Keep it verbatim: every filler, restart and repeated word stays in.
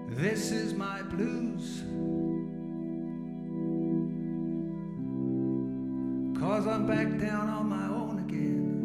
This is my blues, 'cause I'm back down on my own again.